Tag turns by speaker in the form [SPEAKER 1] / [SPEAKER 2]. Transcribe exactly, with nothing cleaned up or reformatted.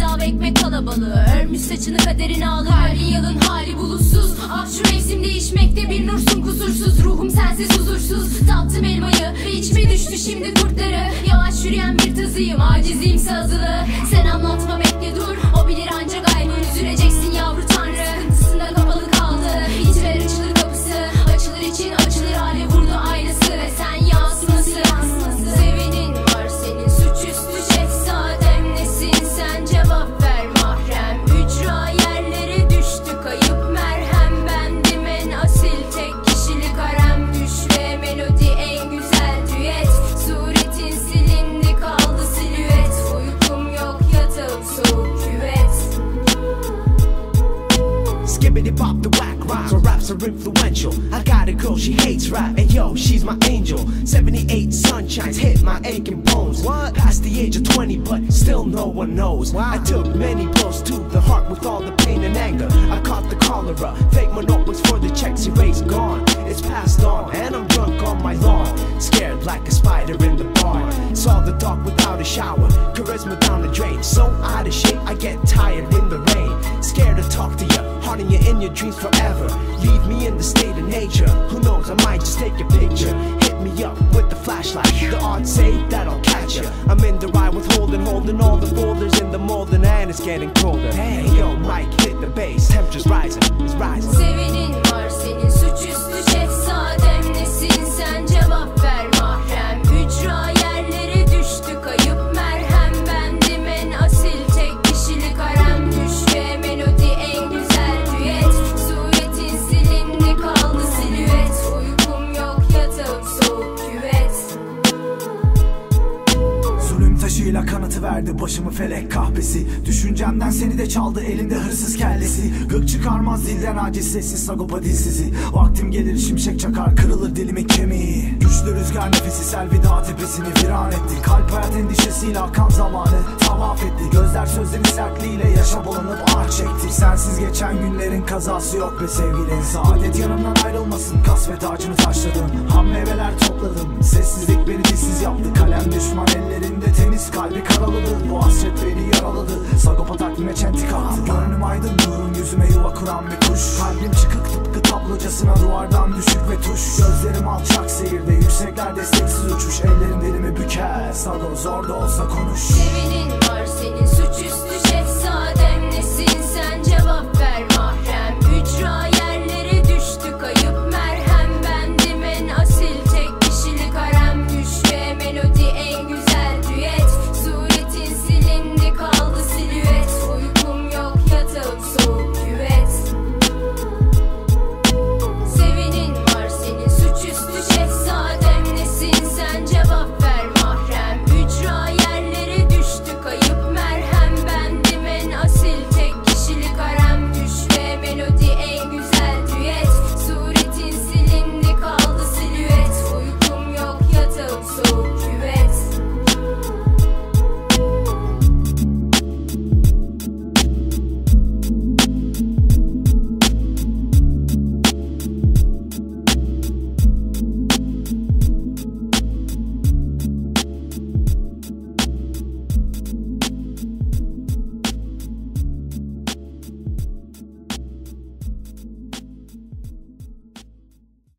[SPEAKER 1] pilav ekmek kalabalığı. Örmüş saçını kaderin ağlı, her yılın hali bulutsuz. Ah şu mevsim değişmekte bir nursun kusursuz. Ruhum sensiz huzursuz, tattım elmayı ve içime düştü şimdi kurtları. Yavaş yürüyen bir tazıyım, aciziyim sazılı. Sen anlatma bekle dur, o bilir ancak gaybı. Üzüleceksin yavru tanrı, sıkıntısında kapalı kaldı. İçler açılır kapısı, açılır için açılır hali. Vurdu aynası ve sen yansıması. Sevenin var senin, suçüstü şehzadem. Nesin sen, cevap ver mahrem. Ücra yerlere düştü kayıp merhem. Bendim en asil tek kişilik harem. Düş ve melodi en güzel düet. Suretin silindi kaldı silüet. Uykum yok yatağım soğuk küvet.
[SPEAKER 2] Skibbity pop the whack rhymes, her raps are influential. I got a girl, she hates rap, and yo, she's my angel. Seventy-eight sunshines hit my aching bones. What? Past the age of twenty, but still no one knows. Wow. I took many blows to the heart with all the pain and anger. I caught the cholera, fake my notebooks for the checks erased, gone. It's passed on, and I'm drunk on my lawn. Scared like a spider in the barn. Saw the dark without a shower, charisma down the drain. So out of shape, I get tired in the rain. Scared to talk to you, haunting you in your dreams forever. Leave me in the state of nature. Who knows, I might just take a picture. Hit me up with the flashlight. The odds say that I'll catch you. I'm in the ride with holding, holding all the folders in the molding, and it's getting colder. Hey yo, Mike, hit the bass. Temperature's rising, it's rising.
[SPEAKER 1] Sevenin var senin, suçüstü şehzadem. Nesin sen, cevap ver mahrem. Ücra yerlere düştü kayıp merhem. Bendim en asil tek kişilik harem. Düş ve melodi en güzel düet. Suretin silindi kaldı silüet. Uykum yok yatağım soğuk küvet.
[SPEAKER 3] Zulüm taşıyla kanıtı verdi başımı felek kahvesi. Düşüncemden seni de çaldı elinde hırsız kellesi. Gık çıkarmaz dilden aciz sessiz Sagopa dilsizi. Vaktim gelir şimşek çakar kırılır dilimin kemiği. Güçlü rüzgar nefesi selvi dağ tepesini viran etti. Kalp hayat endişesiyle akan zamanı tavaf etti. Gözler sözlerin sertliğiyle yaşa bulanıp ah çekti. Sensiz geçen günlerin kazası yok be sevgili. Saadet yanımdan ayrılmasın, kasvet ağacını taşladım. Ham meyveler topladım, sessizlik beni dilsiz yaptı. Kalem düşman ellerinde temiz, kalbi karaladı. Bu hasret beni yaraladı, Sagopa takvime çentik attı. Gönlüm aydın nurum, yüzüme yuva kuran bir kuş. Kalbim çıkık tıpkı tablocasına, duvardan düşük ve tuş. Gözlerim alçak seyirde, yüksekler desteksiz uçuş. Ellerim dilimi büker, Sago zor da olsa konuş.
[SPEAKER 1] Sevenin var senin, suçüstü